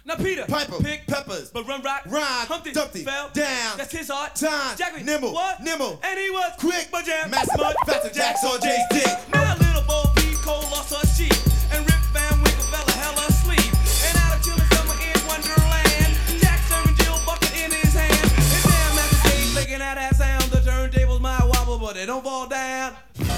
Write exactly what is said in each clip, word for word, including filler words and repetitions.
Now Peter, Piper, pick peppers, but run rock, rhyme, Humpty, Dumpty, fell down, that's his art. time, Jackie, nimble, what? nimble, And he was quick, but jam, master, mud, faster, Jack saw Jay's dick. Now little Bo Peep Cole lost her sheep, and Rip Van Winkle fell a hell asleep. And out of chilling summer in Wonderland, Jack serving Jill bucket in his hand. And damn, after days making out that sound, the turntables might wobble, but they don't fall down.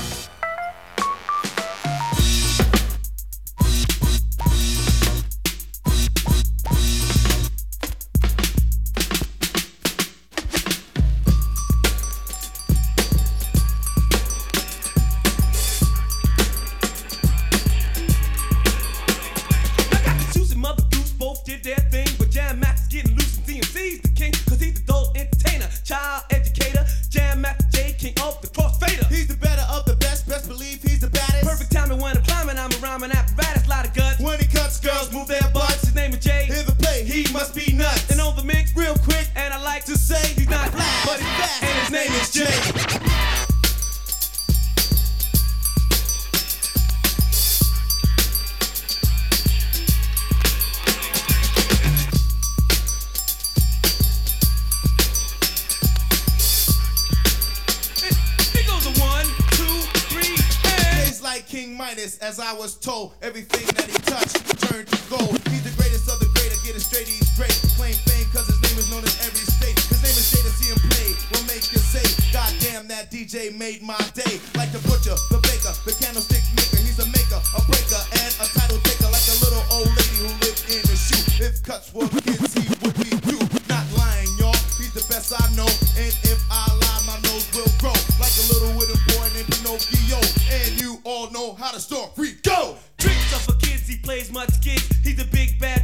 Did their thing, but Jam Max is getting loose and D M C's the king, cause he's the adult entertainer, child educator, Jam Max J, king of the crossfader. He's the better of the best, best believe he's the baddest. Perfect timing when I'm climbing, I'm a rhyming apparatus, lot of guts. When he cuts, girls move their butts. His name is Jay, Hear the play, he must be nuts. and on the mix, Real quick, and I like to say he's not flash, but he's fast, and his name is Jay. King Midas, as I was told, everything that he touched turned to gold. He's the greatest of the great, I get it straight, he's great. Claim fame cause his name is known in every state. His name is Jay, to see him play will make you say, God damn, that D J made my day. Like the butcher, the baker, the candlestick maker. He's a maker, a breaker, and a title taker. Like a little old lady who lived in a shoe. If cuts were kids, he would be you. Not lying, y'all, he's the best I know. And if I lie, my nose will grow. Like a little wooden boy named Pinocchio. And you all know how the story go. Tricks up for kids, he plays much kids. He's a big bad